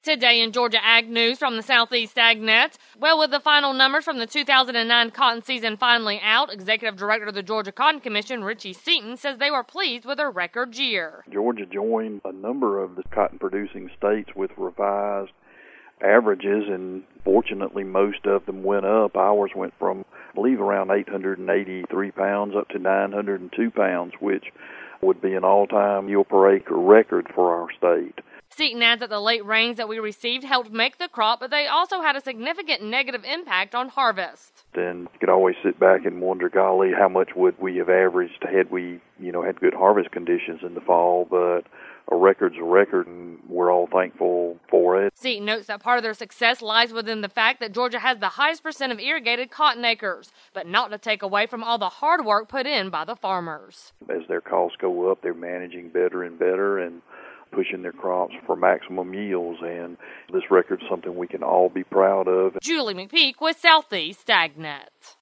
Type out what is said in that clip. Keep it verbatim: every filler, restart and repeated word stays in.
Today in Georgia Ag News from the Southeast AgNet. Well, with the final numbers from the two thousand nine cotton season finally out, Executive Director of the Georgia Cotton Commission, Richie Seaton, says they were pleased with their record year. Georgia joined a number of the cotton-producing states with revised averages, and fortunately most of them went up. Ours went from, I believe, around eight hundred eighty-three pounds up to nine hundred two pounds, which would be an all-time yield per acre record for our state. Seaton adds that the late rains that we received helped make the crop, but they also had a significant negative impact on harvest. Then you could always sit back and wonder, golly, how much would we have averaged had we, you know, had good harvest conditions in the fall, but a record's a record, and we're all thankful for it. Seaton notes that part of their success lies within the fact that Georgia has the highest percent of irrigated cotton acres, but not to take away from all the hard work put in by the farmers. As their costs go up, they're managing better and better and pushing their crops for maximum yields, and this record's something we can all be proud of. Julie McPeak with Southeast AgNet.